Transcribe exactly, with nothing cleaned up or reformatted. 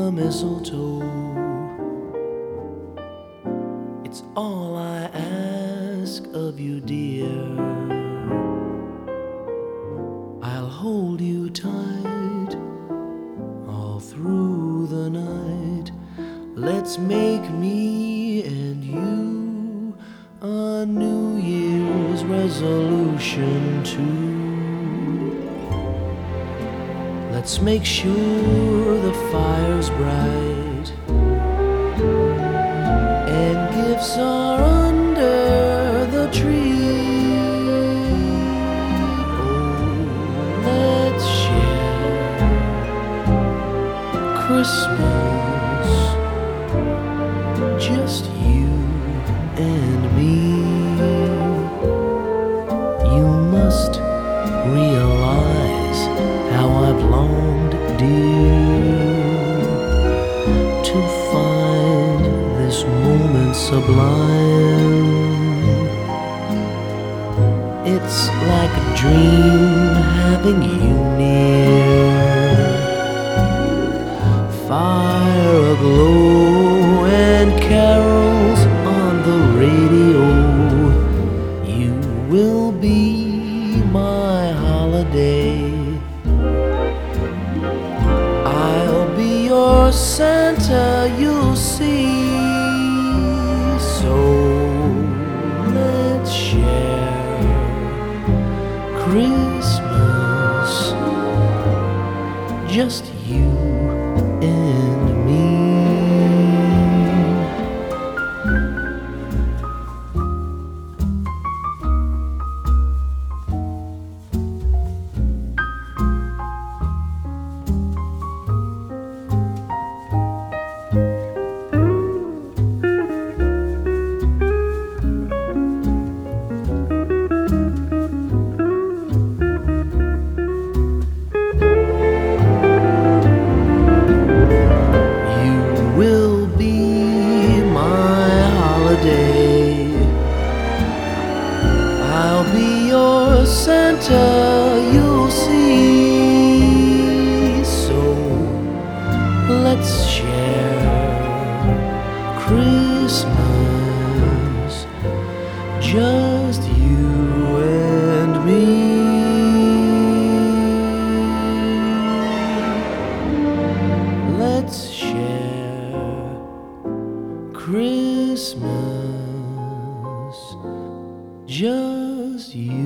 the mistletoe. It's all I ask of you, dear. I'll hold you tight all through the night. Let's make me and you a New Year's resolution too. Let's make sure the fire's bright and gifts are under the tree. Oh, let's share Christmas, just you and me. You must realize how I've longed, dear, to find this moment sublime. It's like a dream having you near. Fire aglow and carols on the radio. You will be my holiday. I'll be your Santa, you'll see. So let's share Christmas, just you and me. I'll be your Santa, you'll see. So let's share Christmas, just you and me. Let's share Christmas, just you